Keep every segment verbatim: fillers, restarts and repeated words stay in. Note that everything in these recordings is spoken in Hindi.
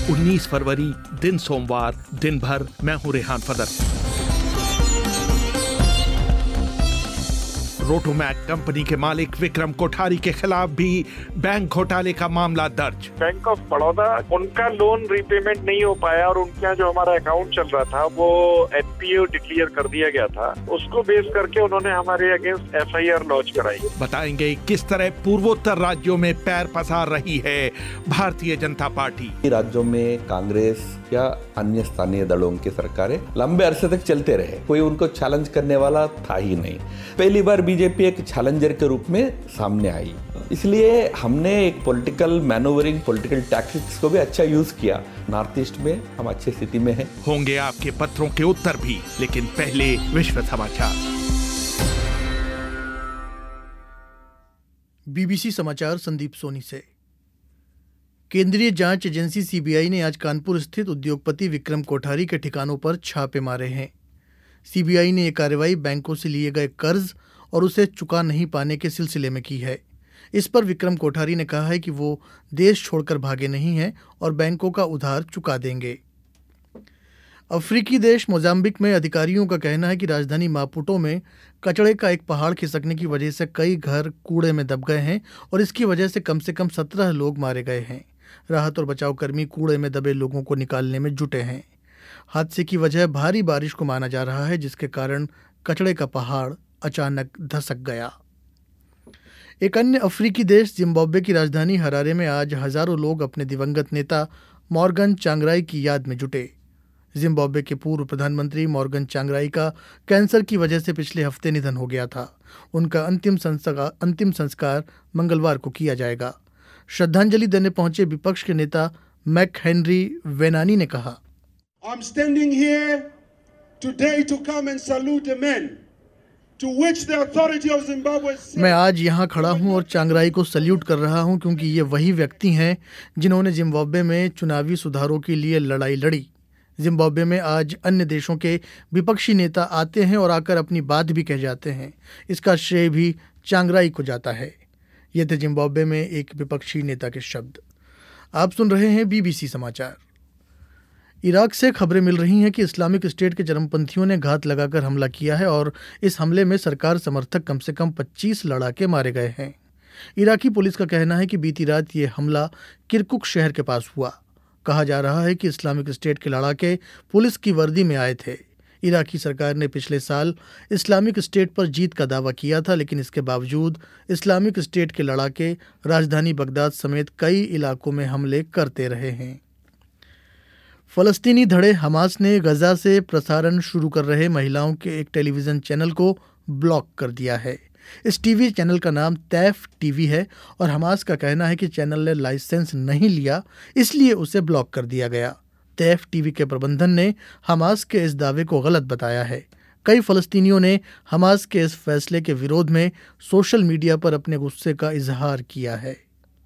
उन्नीस फरवरी, दिन सोमवार, दिन भर। मैं हूं रेहान फदर। रोटोमैक कंपनी के मालिक विक्रम कोठारी के खिलाफ भी बैंक घोटाले का मामला दर्ज। बैंक ऑफ बड़ौदा, उनका लोन रीपेमेंट नहीं हो पाया और उनका जो हमारा अकाउंट चल रहा था वो एनपीए डिक्लेयर कर दिया गया था। उसको बेस करके उन्होंने हमारे अगेंस्ट एफआईआर लॉन्च कराई। बताएंगे किस तरह पूर्वोत्तर राज्यों में पैर पसार रही है भारतीय जनता पार्टी। राज्यों में कांग्रेस या अन्य स्थानीय दलों की सरकारें लंबे अरसे तक चलते रहे, कोई उनको चैलेंज करने वाला था ही नहीं। पहली बार बीजेपी एक चैलेंजर के रूप में सामने आई, इसलिए हमने एक पॉलिटिकल मैनोवरिंग, पॉलिटिकल टैक्टिक्स को भी अच्छा यूज किया। नॉर्थ ईस्ट में हम अच्छी स्थिति में हैं। होंगे आपके पत्रों के उत्तर भी, लेकिन पहले विश्व समाचार। बीबीसी समाचार संदीप सोनी से। केंद्रीय जांच एजेंसी सीबीआई ने आज कानपुर स्थित उद्योगपति विक्रम कोठारी के ठिकानों पर छापे मारे हैं। सीबीआई ने यह कार्रवाई बैंकों से लिए गए कर्ज और उसे चुका नहीं पाने के सिलसिले में की है। इस पर विक्रम कोठारी ने कहा है कि वो देश छोड़कर भागे नहीं हैं और बैंकों का उधार चुका देंगे। अफ्रीकी देश मोजाम्बिक में अधिकारियों का कहना है कि राजधानी मापुटो में कचड़े का एक पहाड़ खिसकने की वजह से कई घर कूड़े में दब गए हैं और इसकी वजह से कम से कम सत्रह लोग मारे गए हैं। राहत और बचाव कर्मी कूड़े में दबे लोगों को निकालने में जुटे हैं। हादसे की वजह भारी बारिश को माना जा रहा है, जिसके कारण कचड़े का पहाड़ अचानक धसक गया। एक अन्य अफ्रीकी देश जिम्बाब्वे की राजधानी हरारे में आज हजारों लोग अपने दिवंगत नेता मॉर्गन चांगराई की याद में जुटे। जिम्बाब्वे के पूर्व प्रधानमंत्री मॉर्गन चांगराई का कैंसर की वजह से पिछले हफ्ते निधन हो गया था। उनका अंतिम संस्कार अंतिम संस्कार मंगलवार को किया जाएगा। श्रद्धांजलि देने पहुंचे विपक्ष के नेता मैक हेनरी वेनानी ने कहा, I'm standing here today to come and salute the men to which the authority of Zimbabwe said... मैं आज यहाँ खड़ा हूँ और चांगराई को सल्यूट कर रहा हूँ, क्योंकि ये वही व्यक्ति हैं जिन्होंने जिम्बाब्वे में चुनावी सुधारों के लिए लड़ाई लड़ी। जिम्बाब्वे में आज अन्य देशों के विपक्षी नेता आते हैं और आकर अपनी बात भी कह जाते हैं। इसका श्रेय भी चांगराई को जाता है। ये थे जिम्बाब्वे में एक विपक्षी नेता के शब्द। आप सुन रहे हैं बीबीसी समाचार। इराक से खबरें मिल रही हैं कि इस्लामिक स्टेट के चरमपंथियों ने घात लगाकर हमला किया है और इस हमले में सरकार समर्थक कम से कम पच्चीस लड़ाके मारे गए हैं। इराकी पुलिस का कहना है कि बीती रात ये हमला किरकुक शहर के पास हुआ। कहा जा रहा है कि इस्लामिक स्टेट के लड़ाके पुलिस की वर्दी में आए थे। इराकी सरकार ने पिछले साल इस्लामिक स्टेट पर जीत का दावा किया था, लेकिन इसके बावजूद इस्लामिक स्टेट के लड़ाके राजधानी बगदाद समेत कई इलाकों में हमले करते रहे हैं। फलस्तीनी धड़े हमास ने गजा से प्रसारण शुरू कर रहे महिलाओं के एक टेलीविज़न चैनल को ब्लॉक कर दिया है। इस टीवी चैनल का नाम तैफ टीवी है और हमास का कहना है कि चैनल ने लाइसेंस नहीं लिया, इसलिए उसे ब्लॉक कर दिया गया। तैफ टीवी के प्रबंधन ने हमास के इस दावे को गलत बताया है। कई फ़लस्तीनियों ने हमास के इस फैसले के विरोध में सोशल मीडिया पर अपने गुस्से का इजहार किया है।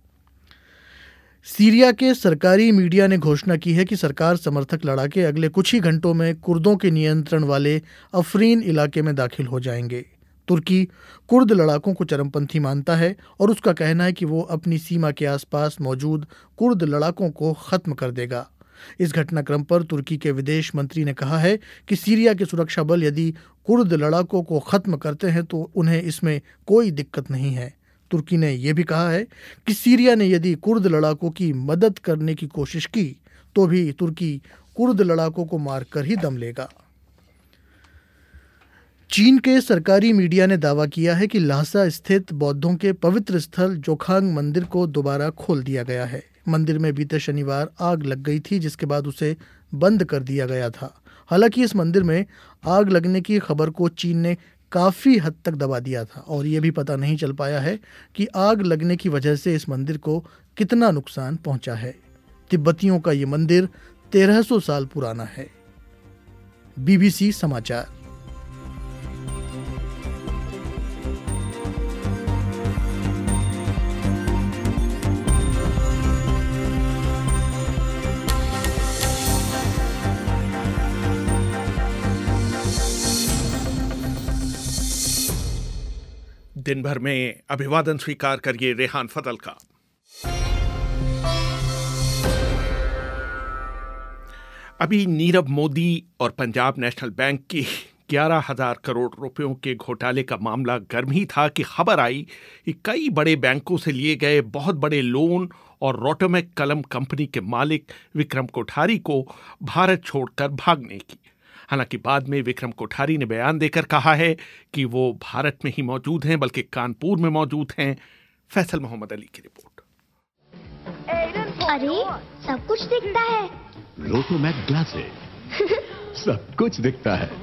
सीरिया के सरकारी मीडिया ने घोषणा की है कि सरकार समर्थक लड़ाके अगले कुछ ही घंटों में कुर्दों के नियंत्रण वाले अफरीन इलाके में दाखिल हो जाएंगे। तुर्की कुर्द लड़ाकों को चरमपंथी मानता है और उसका कहना है कि वो अपनी सीमा के आसपास मौजूद कुर्द लड़ाकों को खत्म कर देगा। इस घटनाक्रम पर तुर्की के विदेश मंत्री ने कहा है कि सीरिया के सुरक्षा बल यदि कुर्द लड़ाकों को खत्म करते हैं तो उन्हें इसमें कोई दिक्कत नहीं है। तुर्की ने यह भी कहा है कि सीरिया ने यदि कुर्द लड़ाकों की मदद करने की कोशिश की तो भी तुर्की कुर्द लड़ाकों को मारकर ही दम लेगा। चीन के सरकारी मीडिया ने दावा किया है कि ल्हासा स्थित बौद्धों के पवित्र स्थल जोखांग मंदिर को दोबारा खोल दिया गया है। मंदिर में बीते शनिवार आग लग गई थी, जिसके बाद उसे बंद कर दिया गया था। हालांकि इस मंदिर में आग लगने की खबर को चीन ने काफ़ी हद तक दबा दिया था और ये भी पता नहीं चल पाया है कि आग लगने की वजह से इस मंदिर को कितना नुकसान पहुंचा है। तिब्बतियों का ये मंदिर तेरह सौ साल पुराना है। बीबीसी समाचार। दिन भर में अभिवादन स्वीकार करिए रेहान फदल का। अभी नीरव मोदी और पंजाब नेशनल बैंक की ग्यारह हजार करोड़ रुपयों के घोटाले का मामला गर्म ही था कि खबर आई कि कई बड़े बैंकों से लिए गए बहुत बड़े लोन और रोटोमैक कलम कंपनी के मालिक विक्रम कोठारी को भारत छोड़कर भागने की। हालांकि बाद में विक्रम कोठारी ने बयान देकर कहा है कि वो भारत में ही मौजूद हैं, बल्कि कानपुर में मौजूद हैं। फैसल मोहम्मद अली की रिपोर्ट। अरे सब कुछ दिखता है। रोटोमैक ग्लासेस सब कुछ दिखता है।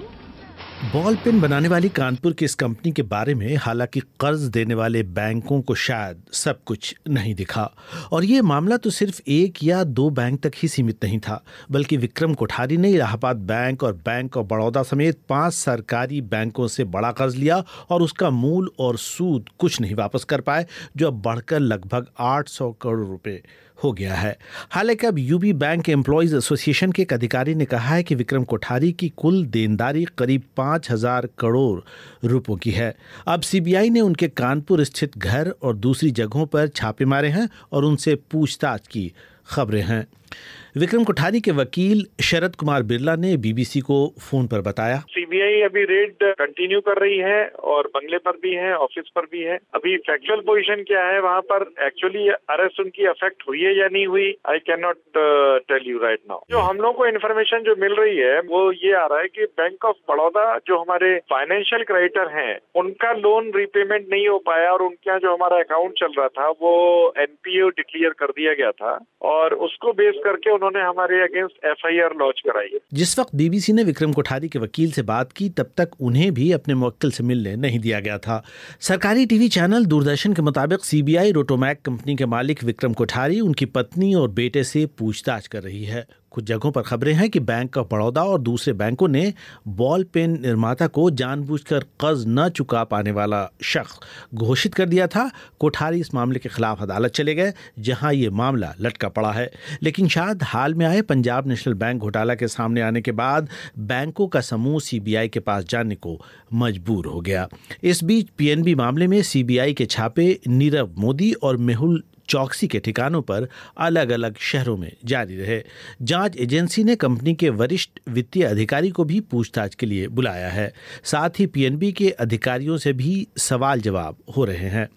बॉल पेन बनाने वाली कानपुर की इस कंपनी के बारे में हालांकि कर्ज देने वाले बैंकों को शायद सब कुछ नहीं दिखा, और ये मामला तो सिर्फ एक या दो बैंक तक ही सीमित नहीं था, बल्कि विक्रम कोठारी ने इलाहाबाद बैंक और बैंक ऑफ बड़ौदा समेत पांच सरकारी बैंकों से बड़ा कर्ज लिया और उसका मूल और सूद कुछ नहीं वापस कर पाए, जो अब बढ़कर लगभग आठ सौ करोड़ रुपए हो गया है। हालांकि अब यूबी बैंक एम्प्लॉयज एसोसिएशन के एक अधिकारी ने कहा है कि विक्रम कोठारी की कुल देनदारी करीब पाँच हजार करोड़ रुपयों की है। अब सीबीआई ने उनके कानपुर स्थित घर और दूसरी जगहों पर छापे मारे हैं और उनसे पूछताछ की खबरें हैं। विक्रम कोठारी के वकील शरद कुमार बिरला ने बीबीसी को फोन पर बताया, सीबीआई अभी रेड कंटिन्यू कर रही है और बंगले पर भी है, ऑफिस पर भी है। अभी फैक्चुअल पोजीशन क्या है वहाँ पर, एक्चुअली अरेस्ट उनकी अफेक्ट हुई है या नहीं हुई, I can not tell you right now. जो हम लोग को इन्फॉर्मेशन जो मिल रही है वो ये आ रहा है कि बैंक ऑफ बड़ौदा जो हमारे फाइनेंशियल क्रेडिटर हैं उनका लोन रीपेमेंट नहीं हो पाया और उनके यहाँ जो हमारा अकाउंट चल रहा था वो एनपीए डिक्लेयर कर दिया गया था और उसको बेस करके उन्होंने हमारे अगेंस्ट एफआईआर लॉन्च कराई है। जिस वक्त बीबीसी ने विक्रम कोठारी के वकील से बात की तब तक उन्हें भी अपने मुवक्किल से मिलने नहीं दिया गया था। सरकारी टीवी चैनल दूरदर्शन के मुताबिक सीबीआई रोटोमैक कंपनी के मालिक विक्रम कोठारी, उनकी पत्नी और बेटे से पूछताछ कर रही है। कुछ जगहों पर खबरें हैं कि बैंक ऑफ बड़ौदा और दूसरे बैंकों ने बॉल पेन निर्माता को जानबूझकर कर्ज न चुका पाने वाला शख्स घोषित कर दिया था। कोठारी इस मामले के खिलाफ अदालत चले गए, जहां ये मामला लटका पड़ा है। लेकिन शायद हाल में आए पंजाब नेशनल बैंक घोटाला के सामने आने के बाद बैंकों का समूह सीबीआई के पास जाने को मजबूर हो गया। इस बीच पीएनबी मामले में सीबीआई के छापे नीरव मोदी और मेहुल चौकसी के ठिकानों पर अलग अलग शहरों में जारी रहे। जांच एजेंसी ने कंपनी के वरिष्ठ वित्तीय अधिकारी को भी पूछताछ के लिए बुलाया है। साथ ही पीएनबी के अधिकारियों से भी सवाल जवाब हो रहे हैं।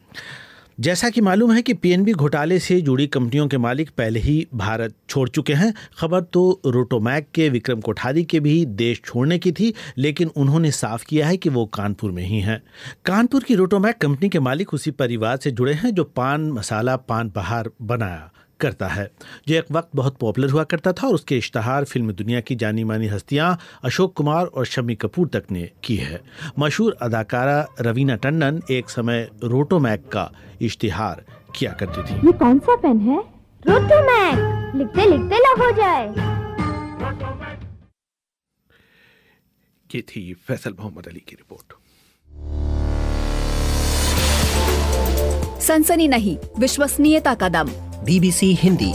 जैसा कि मालूम है कि पीएनबी घोटाले से जुड़ी कंपनियों के मालिक पहले ही भारत छोड़ चुके हैं। खबर तो रोटोमैक के विक्रम कोठारी के भी देश छोड़ने की थी, लेकिन उन्होंने साफ किया है कि वो कानपुर में ही हैं। कानपुर की रोटोमैक कंपनी के मालिक उसी परिवार से जुड़े हैं जो पान मसाला पान बहार बनाया करता है, जो एक वक्त बहुत पॉपुलर हुआ करता था और उसके इश्तहार फिल्म दुनिया की जानी मानी हस्तियां अशोक कुमार और शम्मी कपूर तक ने की है। मशहूर अदाकारा रवीना टंडन एक समय रोटोमैक का इश्तिहार किया करती थी। ये कौन सा पेन है? रोटोमैक, लिखते लिखते लग हो जाए। ये थी फैसल मोहम्मद अली की रिपोर्ट। सनसनी नहीं, विश्वसनीयता का दम। बीबीसी हिंदी।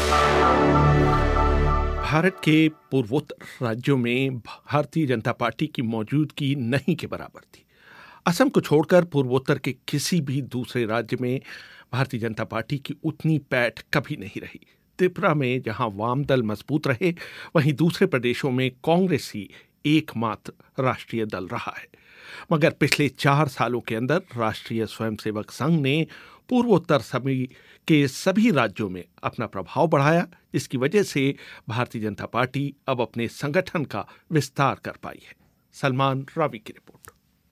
भारत के पूर्वोत्तर राज्यों में भारतीय जनता पार्टी की मौजूदगी नहीं के बराबर थी। असम को छोड़कर पूर्वोत्तर के किसी भी दूसरे राज्य में भारतीय जनता पार्टी की उतनी पैठ कभी नहीं रही। त्रिपुरा में जहां वाम दल मजबूत रहे, वहीं दूसरे प्रदेशों में कांग्रेस ही एकमात्र राष्ट्रीय दल रहा है। मगर पिछले चार सालों के अंदर राष्ट्रीय स्वयंसेवक संघ ने पूर्वोत्तर सभी के सभी राज्यों में अपना प्रभाव बढ़ाया, जिसकी वजह से भारतीय जनता पार्टी अब अपने संगठन का विस्तार कर पाई है। सलमान रावी की रिपोर्ट।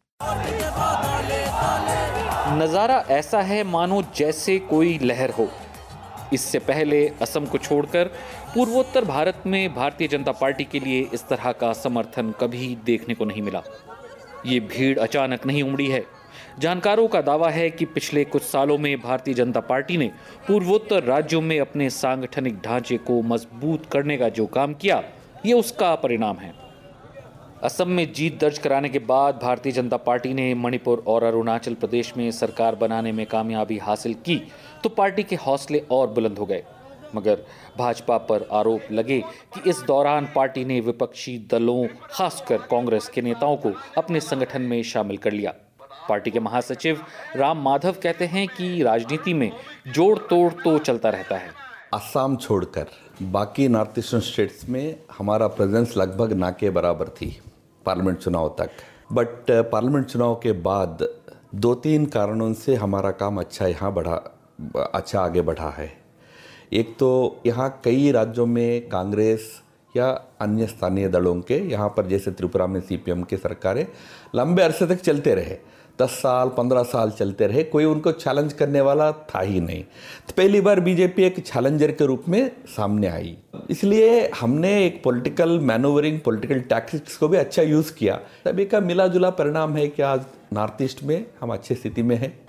नजारा ऐसा है मानो जैसे कोई लहर हो। इससे पहले असम को छोड़कर पूर्वोत्तर भारत में भारतीय जनता पार्टी के लिए इस तरह का समर्थन कभी देखने को नहीं मिला। ये भीड़ अचानक नहीं उमड़ी है। जानकारों का दावा है कि पिछले कुछ सालों में भारतीय जनता पार्टी ने पूर्वोत्तर राज्यों में अपने सांगठनिक ढांचे को मजबूत करने का जो काम किया, ये उसका परिणाम है। असम में जीत दर्ज कराने के बाद भारतीय जनता पार्टी ने मणिपुर और अरुणाचल प्रदेश में सरकार बनाने में कामयाबी हासिल की तो पार्टी के हौसले और बुलंद हो गए। मगर भाजपा पर आरोप लगे कि इस दौरान पार्टी ने विपक्षी दलों, खासकर कांग्रेस के नेताओं को अपने संगठन में शामिल कर लिया। पार्टी के महासचिव राम माधव कहते हैं कि राजनीति में जोड़ तोड़ तो चलता रहता है। असम छोड़कर बाकी नॉर्थ ईस्टर्न स्टेट्स में हमारा प्रेजेंस लगभग ना के बराबर थी पार्लियामेंट चुनाव तक। बट पार्लियामेंट चुनाव के बाद दो तीन कारणों से हमारा काम अच्छा यहाँ बढ़ा अच्छा आगे बढ़ा है। एक तो यहाँ कई राज्यों में कांग्रेस या अन्य स्थानीय दलों के, यहाँ पर जैसे त्रिपुरा में सीपीएम के सरकारें लंबे अरसे तक चलते रहे, दस साल पंद्रह साल चलते रहे, कोई उनको चैलेंज करने वाला था ही नहीं। तो पहली बार बीजेपी एक चैलेंजर के रूप में सामने आई, इसलिए हमने एक पॉलिटिकल मैनूवरिंग, पॉलिटिकल टैक्टिक्स को भी अच्छा यूज़ किया। तभी का मिला जुला परिणाम है कि आज नॉर्थ ईस्ट में हम अच्छी स्थिति में हैं।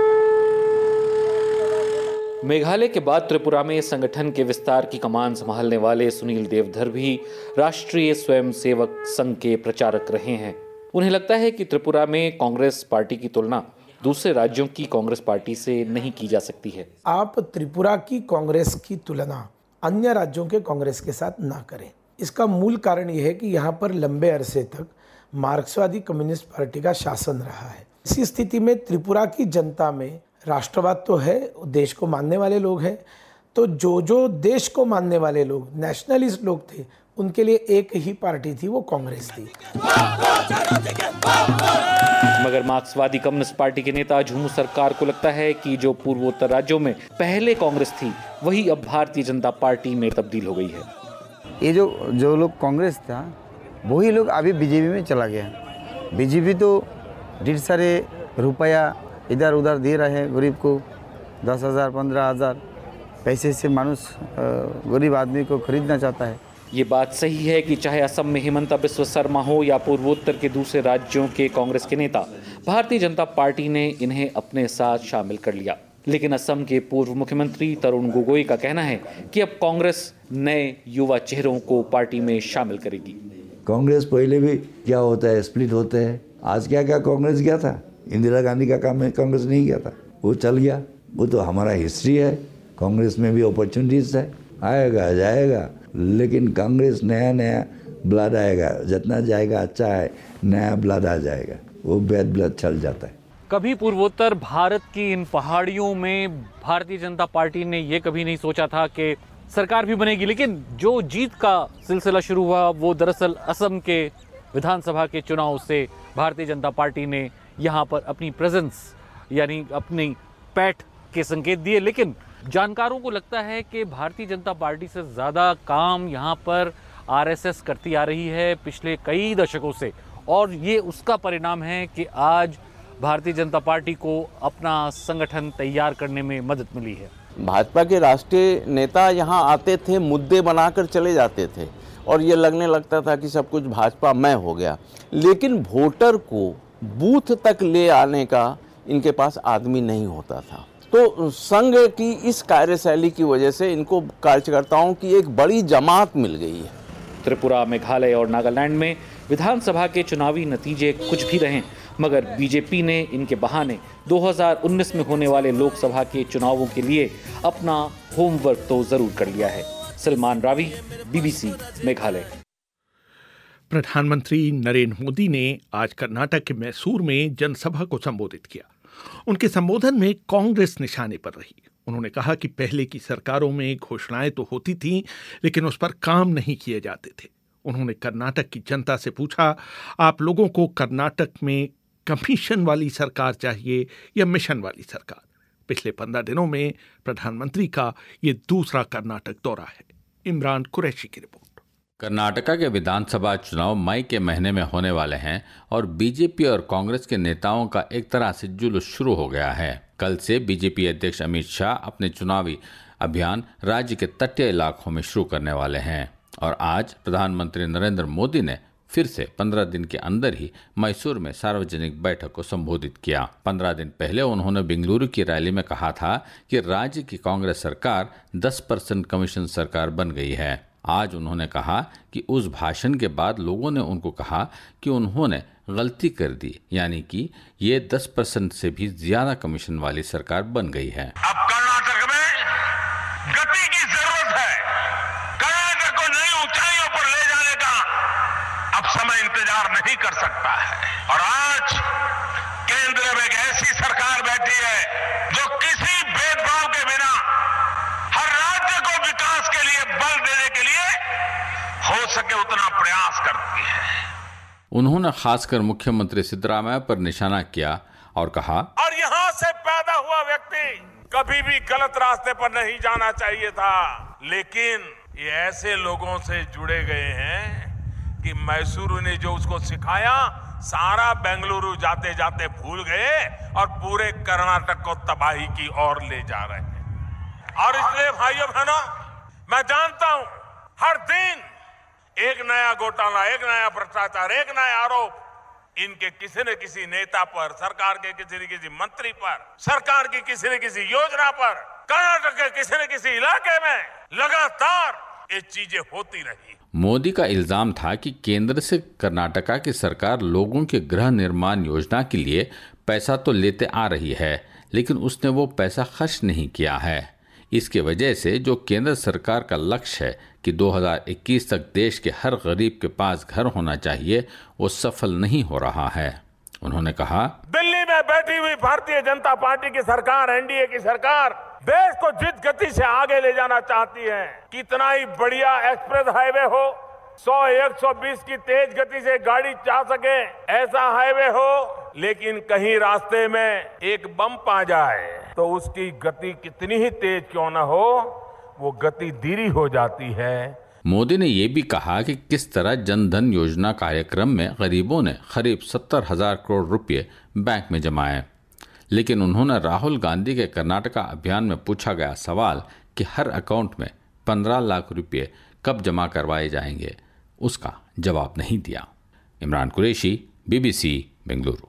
मेघालय के बाद त्रिपुरा में संगठन के विस्तार की कमान संभालने वाले सुनील देवधर भी राष्ट्रीय स्वयंसेवक संघ के प्रचारक रहे हैं। उन्हें लगता है कि त्रिपुरा में कांग्रेस पार्टी की तुलना दूसरे राज्यों की कांग्रेस पार्टी से नहीं की जा सकती है। आप त्रिपुरा की कांग्रेस की तुलना अन्य राज्यों के कांग्रेस के साथ ना करें। इसका मूल कारण यह है कि यहाँ पर लंबे अरसे तक मार्क्सवादी कम्युनिस्ट पार्टी का शासन रहा है। इसी स्थिति में त्रिपुरा की जनता में राष्ट्रवाद तो है, देश को मानने वाले लोग हैं, तो जो जो देश को मानने वाले लोग, नेशनलिस्ट लोग थे, उनके लिए एक ही पार्टी थी, वो कांग्रेस थी। मगर मार्क्सवादी कम्युनिस्ट पार्टी के नेता झुमू सरकार को लगता है कि जो पूर्वोत्तर राज्यों में पहले कांग्रेस थी, वही अब भारतीय जनता पार्टी में तब्दील हो गई है। ये जो जो लोग कांग्रेस था, वही लोग अभी बीजेपी में चला गया। बीजेपी तो ढेर सारे रुपया इधर उधर दे रहे हैं गरीब को, दस हज़ार पंद्रह हज़ार पैसे से मानुष गरीब आदमी को खरीदना चाहता है। ये बात सही है कि चाहे असम में हिमंता बिस्व शर्मा हो या पूर्वोत्तर के दूसरे राज्यों के कांग्रेस के नेता, भारतीय जनता पार्टी ने इन्हें अपने साथ शामिल कर लिया। लेकिन असम के पूर्व मुख्यमंत्री तरुण गोगोई का कहना है कि अब कांग्रेस नए युवा चेहरों को पार्टी में शामिल करेगी। कांग्रेस पहले भी क्या होता है, स्प्लिट होते हैं। आज क्या क्या कांग्रेस गया था, इंदिरा गांधी का काम कांग्रेस नहीं किया था, वो चल गया। वो तो हमारा हिस्ट्री है। कांग्रेस में भी अपॉर्चुनिटीज है, आएगा जाएगा, लेकिन कांग्रेस नया नया ब्लड आएगा, जितना जाएगा अच्छा है, नया ब्लड आ जाएगा, वो बैड ब्लड चल जाता है। कभी पूर्वोत्तर भारत की इन पहाड़ियों में भारतीय जनता पार्टी ने ये कभी नहीं सोचा था कि सरकार भी बनेगी। लेकिन जो जीत का सिलसिला शुरू हुआ वो दरअसल असम के विधानसभा के चुनाव से भारतीय जनता पार्टी ने यहाँ पर अपनी प्रेजेंस यानी अपनी पैठ के संकेत दिए। लेकिन जानकारों को लगता है कि भारतीय जनता पार्टी से ज़्यादा काम यहाँ पर आरएसएस करती आ रही है पिछले कई दशकों से, और ये उसका परिणाम है कि आज भारतीय जनता पार्टी को अपना संगठन तैयार करने में मदद मिली है। भाजपा के राष्ट्रीय नेता यहाँ आते थे, मुद्दे बनाकर चले जाते थे और ये लगने लगता था कि सब कुछ भाजपा में हो गया। लेकिन वोटर को बूथ तक ले आने का इनके पास आदमी नहीं होता था। तो संघ की इस कार्यशैली की वजह से इनको कार्यकर्ताओं की एक बड़ी जमात मिल गई है। त्रिपुरा, मेघालय और नागालैंड में विधानसभा के चुनावी नतीजे कुछ भी रहें, मगर बीजेपी ने इनके बहाने दो हज़ार उन्नीस में होने वाले लोकसभा के चुनावों के लिए अपना होमवर्क तो जरूर कर लिया है। सलमान रावी, बीबीसी, मेघालय। प्रधानमंत्री नरेंद्र मोदी ने आज कर्नाटक के मैसूर में जनसभा को संबोधित किया। उनके संबोधन में कांग्रेस निशाने पर रही। उन्होंने कहा कि पहले की सरकारों में घोषणाएं तो होती थीं, लेकिन उस पर काम नहीं किए जाते थे। उन्होंने कर्नाटक की जनता से पूछा, आप लोगों को कर्नाटक में कमीशन वाली सरकार चाहिए या मिशन वाली सरकार? पिछले पंद्रह दिनों में प्रधानमंत्री का ये दूसरा कर्नाटक दौरा है। इमरान कुरैशी की रिपोर्ट। कर्नाटका के विधानसभा चुनाव मई के महीने में होने वाले हैं और बीजेपी और कांग्रेस के नेताओं का एक तरह से जुलूस शुरू हो गया है। कल से बीजेपी अध्यक्ष अमित शाह अपने चुनावी अभियान राज्य के तटीय इलाकों में शुरू करने वाले हैं और आज प्रधानमंत्री नरेंद्र मोदी ने फिर से पंद्रह दिन के अंदर ही मैसूर में सार्वजनिक बैठक को संबोधित किया। पंद्रह दिन पहले उन्होंने बेंगलुरु की रैली में कहा था कि राज्य की कांग्रेस सरकार दस परसेंट कमीशन सरकार बन गई है। आज उन्होंने कहा कि उस भाषण के बाद लोगों ने उनको कहा कि उन्होंने गलती कर दी, यानी कि ये दस परसेंट से भी ज्यादा कमीशन वाली सरकार बन गई है। अब कर्नाटक में गति की जरूरत है। कर्नाटक को नई ऊंचाइयों पर ले जाने का अब समय इंतजार नहीं कर सकता है और आज केंद्र में एक ऐसी सरकार बैठी है जो किसी भेदभाव के बिना हर राज्य को विकास के लिए बल दे उन्होंने खासकर मुख्यमंत्री सिद्धरामैया पर निशाना किया और कहा, और यहाँ से पैदा हुआ व्यक्ति कभी भी गलत रास्ते पर नहीं जाना चाहिए था, लेकिन ये ऐसे लोगों से जुड़े गए हैं कि मैसूरू ने जो उसको सिखाया सारा बेंगलुरु जाते जाते भूल गए और पूरे कर्नाटक को तबाही की ओर ले जा रहे हैं। और इसलिए भाइयों बहनों, मैं जानता हूं हर दिन एक नया घोटाला, एक नया भ्रष्टाचार, एक नया आरोप इनके किसी न किसी नेता पर, सरकार के किसी न किसी मंत्री पर, सरकार की किसी न किसी योजना पर, कर्नाटक के किसी न किसी इलाके में लगातार ये चीजें होती रही। मोदी का इल्जाम था कि केंद्र से कर्नाटका की सरकार लोगों के गृह निर्माण योजना के लिए पैसा तो लेते आ रही है, लेकिन उसने वो पैसा खर्च नहीं किया है। इसके वजह से जो केंद्र सरकार का लक्ष्य है कि दो हज़ार इक्कीस तक देश के हर गरीब के पास घर होना चाहिए, वो सफल नहीं हो रहा है। उन्होंने कहा, दिल्ली में बैठी हुई भारतीय जनता पार्टी की सरकार, एनडीए की सरकार देश को जिस गति से आगे ले जाना चाहती है, कितना ही बढ़िया एक्सप्रेस हाईवे हो, सौ एक सौ बीस की तेज गति से गाड़ी जा सके ऐसा हाईवे हो, लेकिन कहीं रास्ते में एक बम्प आ जाए तो उसकी गति कितनी ही तेज क्यों न हो, वो गति धीरी हो जाती है। मोदी ने ये भी कहा कि किस तरह जन धन योजना कार्यक्रम में गरीबों ने करीब सत्तर हजार करोड़ रुपए बैंक में जमाए, लेकिन उन्होंने राहुल गांधी के कर्नाटका अभियान में पूछा गया सवाल कि हर अकाउंट में पंद्रह लाख रुपए कब जमा करवाए जाएंगे, उसका जवाब नहीं दिया। इमरान कुरैशी, बीबीसी बेंगलुरु।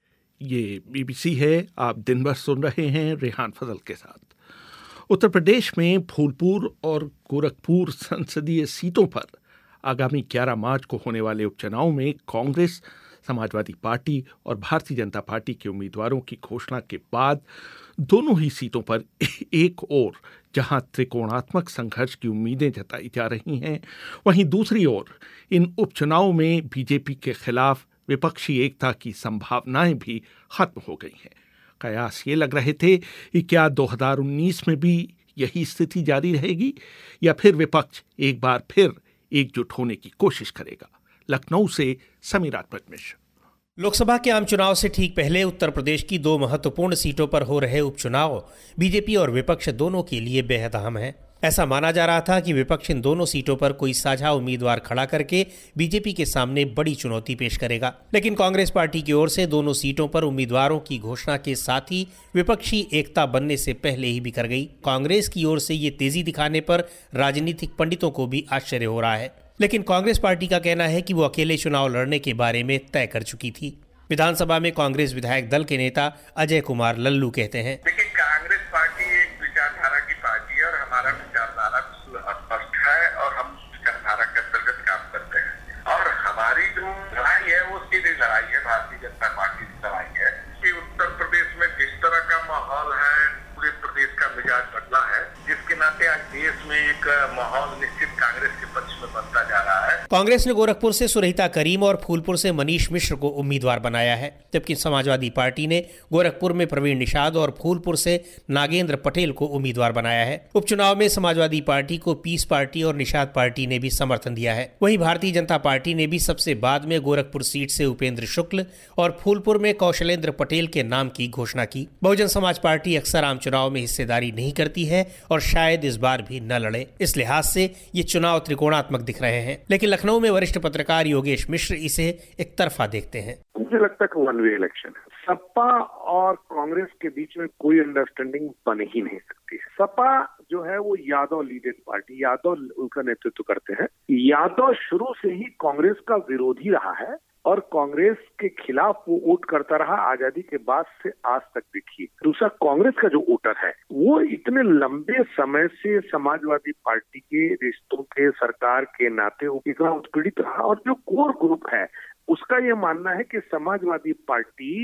ये बीबीसी है, आप दिन भर सुन रहे हैं रेहान फजल के साथ। उत्तर प्रदेश में फूलपुर और गोरखपुर संसदीय सीटों पर आगामी ग्यारह मार्च को होने वाले उपचुनाव में कांग्रेस, समाजवादी पार्टी और भारतीय जनता पार्टी के उम्मीदवारों की घोषणा के बाद दोनों ही सीटों पर एक ओर जहां त्रिकोणात्मक संघर्ष की उम्मीदें जताई जा रही हैं, वहीं दूसरी ओर इन उपचुनाव में बीजेपी के खिलाफ विपक्षी एकता की संभावनाएं भी खत्म हो गई हैं। कयास ये लग रहे थे कि क्या दो हज़ार उन्नीस में भी यही स्थिति जारी रहेगी या फिर विपक्ष एक बार फिर एकजुट होने की कोशिश करेगा। लखनऊ से समीरात्मक मिश्र। लोकसभा के आम चुनाव से ठीक पहले उत्तर प्रदेश की दो महत्वपूर्ण सीटों पर हो रहे उपचुनाव बीजेपी और विपक्ष दोनों के लिए बेहद अहम है। ऐसा माना जा रहा था कि विपक्ष इन दोनों सीटों पर कोई साझा उम्मीदवार खड़ा करके बीजेपी के सामने बड़ी चुनौती पेश करेगा, लेकिन कांग्रेस पार्टी की ओर से दोनों सीटों पर उम्मीदवारों की घोषणा के साथ ही विपक्षी एकता बनने से पहले ही बिखर गई। कांग्रेस की ओर से ये तेजी दिखाने पर राजनीतिक पंडितों को भी आश्चर्य हो रहा है, लेकिन कांग्रेस पार्टी का कहना है कि वो अकेले चुनाव लड़ने के बारे में तय कर चुकी थी। विधानसभा में कांग्रेस विधायक दल के नेता अजय कुमार लल्लू कहते हैं, देखिए कांग्रेस पार्टी एक विचारधारा की पार्टी है और हमारा विचारधारा स्पष्ट है और हम विचारधारा के अंतर्गत काम करते हैं और हमारी जो लड़ाई है वो सीधी लड़ाई है, भारतीय जनता पार्टी की लड़ाई है कि उत्तर प्रदेश में जिस तरह का माहौल है, पूरे प्रदेश का मिजाज बदला है, जिसके नाते आज देश में एक माहौल निश्चित कांग्रेस के पक्ष में बनता जा रहा है। कांग्रेस ने गोरखपुर से सुरहिता करीम और फूलपुर से मनीष मिश्र को उम्मीदवार बनाया है, जबकि समाजवादी पार्टी ने गोरखपुर में प्रवीण निषाद और फूलपुर से नागेंद्र पटेल को उम्मीदवार बनाया है। उपचुनाव में समाजवादी पार्टी को पीस पार्टी और निषाद पार्टी ने भी समर्थन दिया है। वहीं भारतीय जनता पार्टी ने भी सबसे बाद में गोरखपुर सीट से उपेंद्र शुक्ल और फूलपुर में कौशलेंद्र पटेल के नाम की घोषणा की। बहुजन समाज पार्टी अक्सर आम चुनाव में हिस्सेदारी नहीं करती है और शायद इस बार भी न लड़े, इस लिहाज से ये चुनाव त्रिकोणात्मक दिख रहे हैं, लेकिन लखनऊ में वरिष्ठ पत्रकार योगेश मिश्र इसे एक तरफा देखते हैं। मुझे लगता है कि वन वे इलेक्शन है। सपा और कांग्रेस के बीच में कोई अंडरस्टैंडिंग बन ही नहीं सकती। सपा जो है वो यादव लीडेड पार्टी, यादव उनका नेतृत्व करते हैं। यादव शुरू से ही कांग्रेस का विरोधी रहा है और कांग्रेस के खिलाफ वो वोट करता रहा आजादी के बाद से आज तक भी ठीक। दूसरा, कांग्रेस का जो वोटर है वो इतने लंबे समय से समाजवादी पार्टी के रिश्तों के, सरकार के नाते वो इतना उत्पीड़ित रहा और जो कोर ग्रुप है उसका ये मानना है कि समाजवादी पार्टी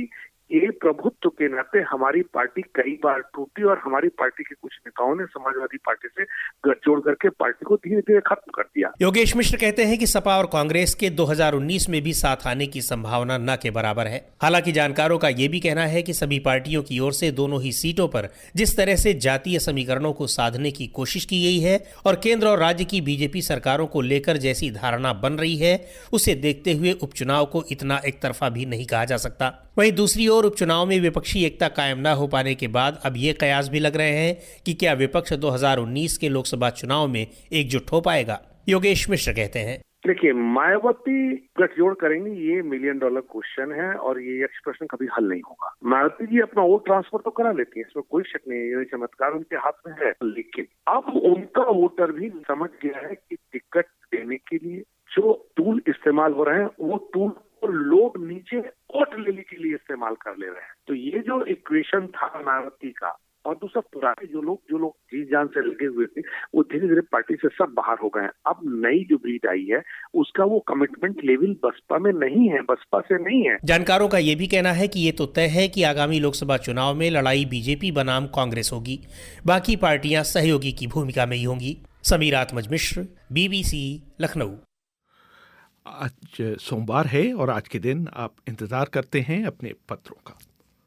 ये प्रभुत्व के नाते हमारी पार्टी कई बार टूटी और हमारी पार्टी के कुछ नेताओं ने समाजवादी पार्टी से गठजोड़ करके पार्टी को धीरे धीरे खत्म कर दिया। योगेश मिश्र कहते हैं कि सपा और कांग्रेस के दो हज़ार उन्नीस में भी साथ आने की संभावना न के बराबर है। हालांकि जानकारों का ये भी कहना है कि सभी पार्टियों की ओर से दोनों ही सीटों पर जिस तरह से जातीय समीकरणों को साधने की कोशिश की गई है और केंद्र और राज्य की बीजेपी सरकारों को लेकर जैसी धारणा बन रही है, उसे देखते हुए उपचुनाव को इतना एक तरफा भी नहीं कहा जा सकता। वहीं दूसरी ओर उपचुनाव में विपक्षी एकता कायम न हो पाने के बाद अब ये कयास भी लग रहे हैं कि क्या विपक्ष दो हज़ार उन्नीस के लोकसभा चुनाव में एकजुट हो पाएगा। योगेश मिश्र कहते हैं, देखिए, मायावती गठजोड़ करेंगी ये मिलियन डॉलर क्वेश्चन है और ये प्रश्न कभी हल नहीं होगा। मायावती जी अपना वोट ट्रांसफर तो करा लेती है, इसमें कोई शक नहीं है, ये चमत्कार उनके हाथ में है। लेकिन अब उनका वोटर भी समझ गया है कि टिकट देने के लिए जो टूल इस्तेमाल हो रहे हैं वो टूल और लोग नीचे वोट लेने के लिए इस्तेमाल कर ले रहे हैं। तो ये जो इक्वेशन था मायावती का और दूसरा पुराने जो लोग जो लोग जी जान से लगे हुए थे वो धीरे धीरे पार्टी से सब बाहर हो गए हैं। अब नई जो ब्रीड आई है उसका वो कमिटमेंट लेवल बसपा में नहीं है, बसपा से नहीं है। जानकारों का ये भी कहना है कि ये तो तय है कि आगामी लोकसभा चुनाव में लड़ाई बीजेपी बनाम कांग्रेस होगी, बाकी पार्टियां सहयोगी की भूमिका में ही होंगी। समीर आत्मज मिश्र, बीबीसी, लखनऊ। आज सोमवार है और आज के दिन आप इंतजार करते हैं अपने पत्रों का।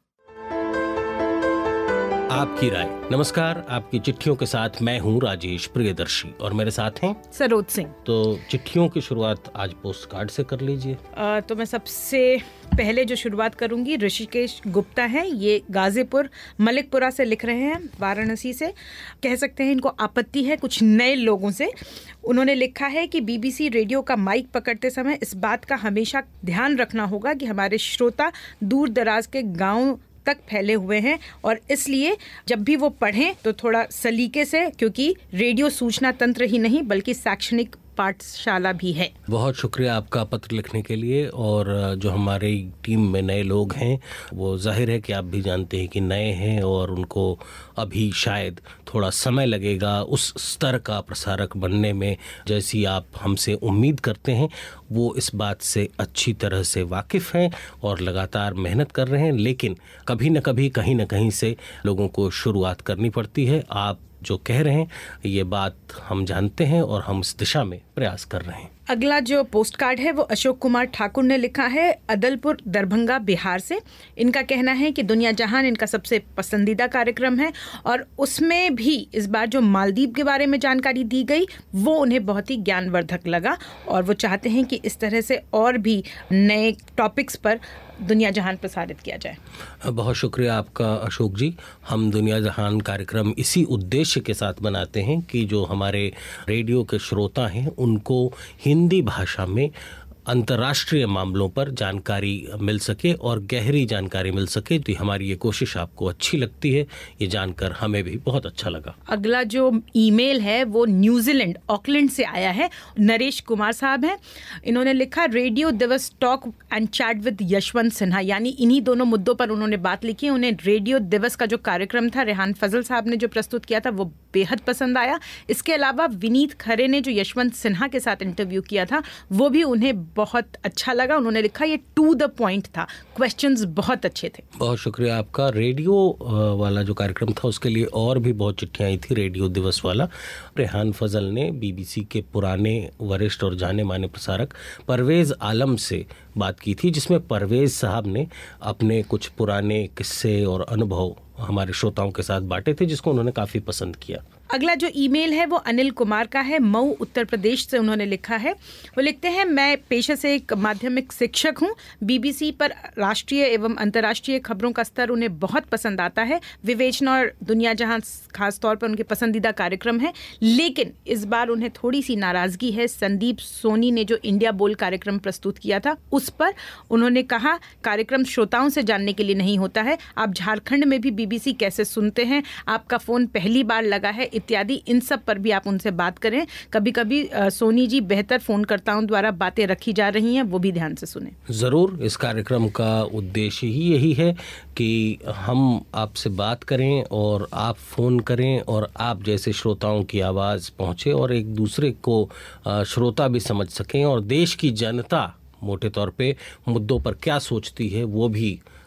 आपकी राय। नमस्कार, आपकी चिट्ठियों के साथ मैं हूं राजेश प्रियदर्शी और मेरे साथ हैं सरोज सिंह। तो चिट्ठियों की शुरुआत आज पोस्ट कार्ड से कर लीजिए। तो मैं सबसे पहले जो शुरुआत करूंगी ऋषिकेश गुप्ता है, ये गाजीपुर मलिकपुरा से लिख रहे हैं, वाराणसी से। कह सकते हैं इनको आपत्ति है कुछ नए लोगों से। उन्होंने लिखा है कि बीबीसी रेडियो का माइक पकड़ते समय इस बात का हमेशा ध्यान रखना होगा कि हमारे श्रोता दूर दराज के गाँव तक फैले हुए हैं और इसलिए जब भी वो पढ़ें तो थोड़ा सलीके से, क्योंकि रेडियो सूचना तंत्र ही नहीं बल्कि शैक्षणिक पाठशाला भी है। बहुत शुक्रिया आपका पत्र लिखने के लिए। और जो हमारी टीम में नए लोग हैं वो जाहिर है कि आप भी जानते हैं कि नए हैं और उनको अभी शायद थोड़ा समय लगेगा उस स्तर का प्रसारक बनने में जैसी आप हमसे उम्मीद करते हैं। वो इस बात से अच्छी तरह से वाकिफ़ हैं और लगातार मेहनत कर रहे हैं, लेकिन कभी न कभी कहीं न कहीं से लोगों को शुरुआत करनी पड़ती है। आप जो कह रहे हैं ये बात हम जानते हैं और हम इस दिशा में प्रयास कर रहे हैं। अगला जो पोस्ट कार्ड है वो अशोक कुमार ठाकुर ने लिखा है, अदलपुर दरभंगा बिहार से। इनका कहना है कि दुनिया जहान इनका सबसे पसंदीदा कार्यक्रम है और उसमें भी इस बार जो मालदीव के बारे में जानकारी दी गई वो उन्हें बहुत ही ज्ञानवर्धक लगा और वो चाहते हैं कि इस तरह से और भी नए टॉपिक्स पर दुनिया जहान प्रसारित किया जाए। बहुत शुक्रिया आपका अशोक जी। हम दुनिया जहान कार्यक्रम इसी उद्देश्य के साथ बनाते हैं कि जो हमारे रेडियो के श्रोता हैं उनको हिंदी भाषा में अंतर्राष्ट्रीय मामलों पर जानकारी मिल सके और गहरी जानकारी मिल सके। तो हमारी ये कोशिश आपको अच्छी लगती है, ये जानकर हमें भी बहुत अच्छा लगा। अगला जो ईमेल है वो न्यूजीलैंड ऑकलैंड से आया है, नरेश कुमार साहब हैं। इन्होंने लिखा, रेडियो दिवस talk and chat with Yashwant Sinha, यानी इन्हीं दोनों मुद्दों पर उन्होंने बात लिखी है। उन्हें रेडियो दिवस का जो कार्यक्रम था रेहान फजल साहब ने जो प्रस्तुत किया था वो बेहद पसंद आया। इसके अलावा विनीत खरे ने जो यशवंत सिन्हा के साथ इंटरव्यू किया था वो भी उन्हें बहुत अच्छा लगा। उन्होंने लिखा ये टू द पॉइंट था, क्वेश्चंस बहुत अच्छे थे। बहुत शुक्रिया आपका। रेडियो वाला जो कार्यक्रम था उसके लिए और भी बहुत चिट्ठियां आई थी। रेडियो दिवस वाला रेहान फजल ने बीबीसी के पुराने वरिष्ठ और जाने माने प्रसारक परवेज़ आलम से बात की थी, जिसमें परवेज़ साहब ने अपने कुछ पुराने किस्से और अनुभव हमारे श्रोताओं के साथ बांटे थे, जिसको उन्होंने काफ़ी पसंद किया। अगला जो ईमेल है वो अनिल कुमार का है, मऊ उत्तर प्रदेश से उन्होंने लिखा है। वो लिखते हैं, मैं पेशे से एक माध्यमिक शिक्षक हूँ। बीबीसी पर राष्ट्रीय एवं अंतर्राष्ट्रीय खबरों का स्तर उन्हें बहुत पसंद आता है। विवेचना और दुनिया जहां खास तौर पर उनके पसंदीदा कार्यक्रम है, लेकिन इस बार उन्हें थोड़ी सी नाराजगी है संदीप सोनी ने जो इंडिया बोल कार्यक्रम प्रस्तुत किया था उस पर। उन्होंने कहा, कार्यक्रम श्रोताओं से जानने के लिए नहीं होता है। आप झारखंड में भी बीबीसी कैसे सुनते हैं, आपका फोन पहली बार लगा है इत्यादि, इन सब पर भी आप उनसे बात करें। कभी कभी सोनी जी बेहतर फोनकर्ताओं द्वारा बातें रखी जा रही हैं, वो भी ध्यान से सुने। ज़रूर, इस कार्यक्रम का उद्देश्य ही यही है कि हम आपसे बात करें और आप फ़ोन करें और आप जैसे श्रोताओं की आवाज़ पहुँचे और एक दूसरे को श्रोता भी समझ सकें और देश की जनता मोटे तौर पे मुद्दों पर क्या सोचती है वो भी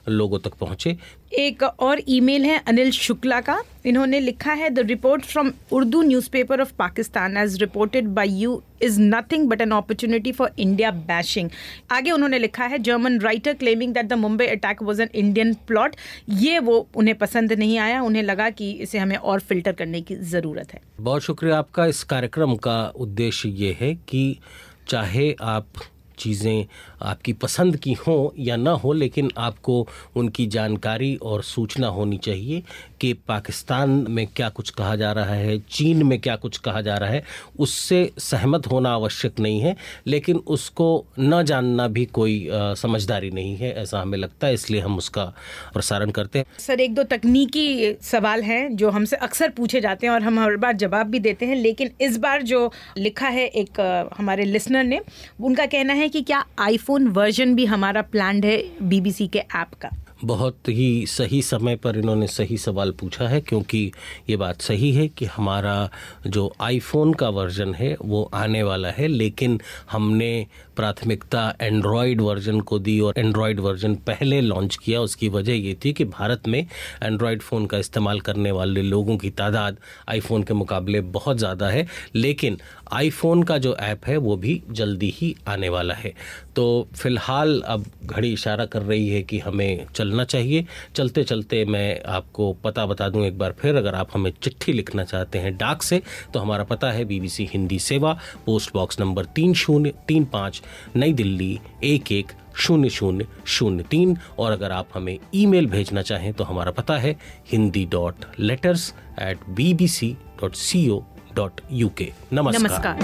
लोगों तक पहुँचे। एक और ईमेल है अनिल शुक्ला का। इन्होंने लिखा है, the report from Urdu newspaper of Pakistan as reported by you is nothing but an opportunity for India bashing. आगे उन्होंने लिखा है, German writer claiming that the Mumbai attack was an Indian plot. ये वो उन्हें पसंद नहीं आया, उन्हें लगा कि इसे हमें और फिल्टर करने की ज़रूरत है। बहुत शुक्रिया आपका। इस कार्यक्रम का उद्देश्य ये है कि चाहे आप चीज़ें आपकी पसंद की हों या ना हो, लेकिन आपको उनकी जानकारी और सूचना होनी चाहिए कि पाकिस्तान में क्या कुछ कहा जा रहा है, चीन में क्या कुछ कहा जा रहा है। उससे सहमत होना आवश्यक नहीं है, लेकिन उसको न जानना भी कोई आ, समझदारी नहीं है, ऐसा हमें लगता है, इसलिए हम उसका प्रसारण करते हैं। सर, एक दो तकनीकी सवाल हैं जो हमसे अक्सर पूछे जाते हैं और हम हर बार जवाब भी देते हैं, लेकिन इस बार जो लिखा है एक हमारे लिसनर ने, उनका कहना है कि क्या आईफोन वर्जन भी हमारा प्लान्ड है बीबीसी के ऐप का। बहुत ही सही समय पर इन्होंने सही सवाल पूछा है, क्योंकि ये बात सही है कि हमारा जो आईफोन का वर्जन है वो आने वाला है, लेकिन हमने प्राथमिकता एंड्रॉयड वर्जन को दी और एंड्रॉयड वर्जन पहले लॉन्च किया। उसकी वजह ये थी कि भारत में एंड्रॉयड फ़ोन का इस्तेमाल करने वाले लोगों की तादाद आईफोन के मुकाबले बहुत ज़्यादा है, लेकिन आईफोन का जो ऐप है वो भी जल्दी ही आने वाला है। तो फ़िलहाल अब घड़ी इशारा कर रही है कि हमें चलना चाहिए। चलते चलते मैं आपको पता बता दूं एक बार फिर, अगर आप हमें चिट्ठी लिखना चाहते हैं डाक से, तो हमारा पता है बीबीसी हिंदी सेवा, पोस्ट बॉक्स नंबर तीन शून्य तीन पाँच, नई दिल्ली एक एक शून्य शून्य शून्य तीन। और अगर आप हमें ईमेल भेजना चाहें तो हमारा पता है Hindi dot letters at B B C dot C O dot U K. नमस्कार।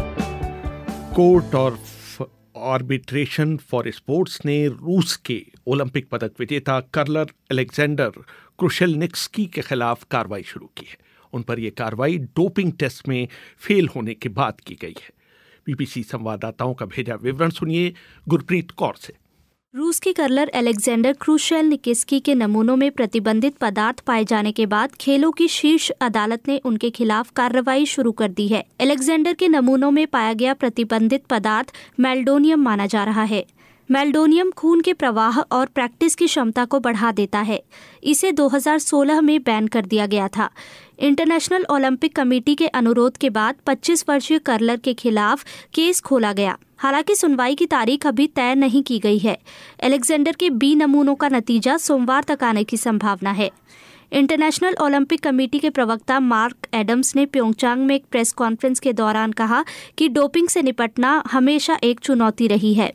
Court of arbitration for sports ने रूस के ओलंपिक पदक विजेता कर्लर अलेक्जेंडर क्रुशेलनिक्स्की के खिलाफ कार्रवाई शुरू की है। उन पर यह कार्रवाई डोपिंग टेस्ट में फेल होने के बाद की गई है। बीबीसी संवाददाताओं का भेजा विवरण सुनिए गुरप्रीत कौर से। रूस के कर्लर अलेक्जेंडर क्रुशेलनिक्स्की के नमूनों में प्रतिबंधित पदार्थ पाए जाने के बाद खेलों की शीर्ष अदालत ने उनके खिलाफ कार्रवाई शुरू कर दी है। अलेक्जेंडर के नमूनों में पाया गया प्रतिबंधित पदार्थ मेल्डोनियम माना जा रहा है। मेल्डोनियम खून के प्रवाह और प्रैक्टिस की क्षमता को बढ़ा देता है। इसे दो हज़ार सोलह में बैन कर दिया गया था। इंटरनेशनल ओलंपिक कमेटी के अनुरोध के बाद पच्चीस वर्षीय कर्लर के खिलाफ केस खोला गया। हालांकि सुनवाई की तारीख अभी तय नहीं की गई है। अलेक्जेंडर के बी नमूनों का नतीजा सोमवार तक आने की संभावना है। इंटरनेशनल ओलंपिक कमेटी के प्रवक्ता मार्क एडम्स ने प्योंगचांग में एक प्रेस कॉन्फ्रेंस के दौरान कहा कि डोपिंग से निपटना हमेशा एक चुनौती रही है।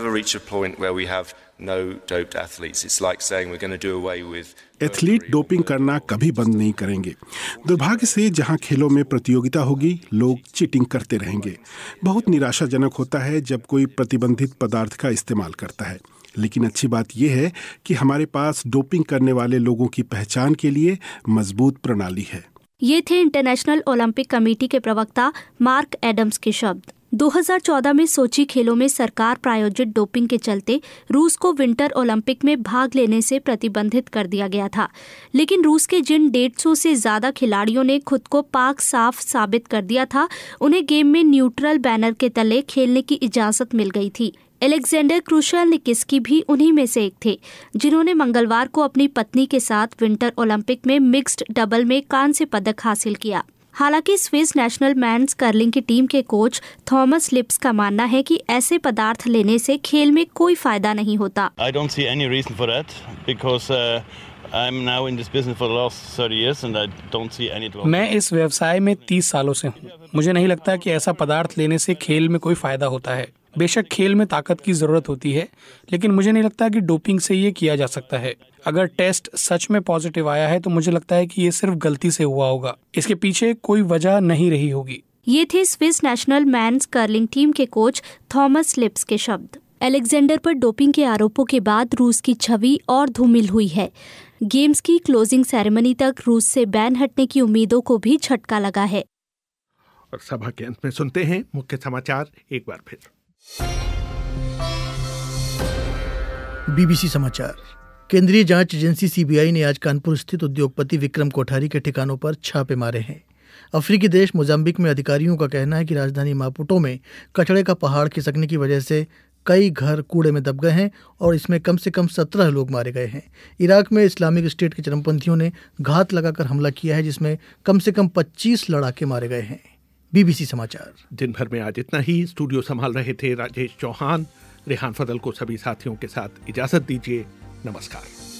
एथलीट डोपिंग करना कभी बंद नहीं करेंगे। दुर्भाग्य से जहां खेलों में प्रतियोगिता होगी, लोग चीटिंग करते रहेंगे। बहुत निराशाजनक होता है जब कोई प्रतिबंधित पदार्थ का इस्तेमाल करता है, लेकिन अच्छी बात यह है कि हमारे पास डोपिंग करने वाले लोगों की पहचान के लिए मजबूत प्रणाली है। ये थे इंटरनेशनल ओलंपिक कमेटी के प्रवक्ता मार्क एडम्स के शब्द। दो हज़ार चौदह में सोची खेलों में सरकार प्रायोजित डोपिंग के चलते रूस को विंटर ओलंपिक में भाग लेने से प्रतिबंधित कर दिया गया था, लेकिन रूस के जिन डेढ़ सौ से ज्यादा खिलाड़ियों ने खुद को पाक साफ साबित कर दिया था, उन्हें गेम में न्यूट्रल बैनर के तले खेलने की इजाजत मिल गई थी। अलेक्जेंडर क्रुशेलनिक्स्की भी उन्हीं में से एक थे, जिन्होंने मंगलवार को अपनी पत्नी के साथ विंटर ओलंपिक में मिक्स्ड डबल में कांस्य पदक हासिल किया। हालांकि स्विस नेशनल मेंस कर्लिंग की टीम के कोच थॉमस लिप्स का मानना है कि ऐसे पदार्थ लेने से खेल में कोई फायदा नहीं होता। I don't see any reason for that because uh, I'm now in this business for the last thirty years and I don't see any drawback. मैं इस व्यवसाय में तीस सालों से हूँ। मुझे नहीं लगता कि ऐसा पदार्थ लेने से खेल में कोई फायदा होता है। बेशक खेल में ताकत की जरूरत होती है, लेकिन मुझे नहीं लगता कि डोपिंग से ये किया जा सकता है। अगर टेस्ट सच में पॉजिटिव आया है तो मुझे लगता है कि ये सिर्फ गलती से हुआ होगा, इसके पीछे कोई वजह नहीं रही होगी। ये थे Swiss national men's curling team के कोच थॉमस लिप्स के शब्द। अलेक्जेंडर पर डोपिंग के आरोपों के बाद रूस की छवि और धूमिल हुई है। गेम्स की क्लोजिंग सेरेमनी तक रूस से बैन हटने की उम्मीदों को भी झटका लगा है। और सभा के अंत में सुनते हैं मुख्य समाचार एक बार फिर। बीबीसी समाचार। केंद्रीय जांच एजेंसी सीबीआई ने आज कानपुर स्थित उद्योगपति विक्रम कोठारी के ठिकानों पर छापे मारे हैं। अफ्रीकी देश मोजाम्बिक में अधिकारियों का कहना है कि राजधानी मापुटो में कचड़े का पहाड़ खिसकने की वजह से कई घर कूड़े में दब गए हैं और इसमें कम से कम सत्रह लोग मारे गए हैं। इराक में इस्लामिक स्टेट के चरमपंथियों ने घात लगाकर हमला किया है, जिसमें कम से कम पच्चीस लड़ाके मारे गए हैं। बीबीसी समाचार। दिन भर में आज इतना ही। स्टूडियो संभाल रहे थे राजेश चौहान। रेहान फजल को सभी साथियों के साथ इजाजत दीजिए। नमस्कार।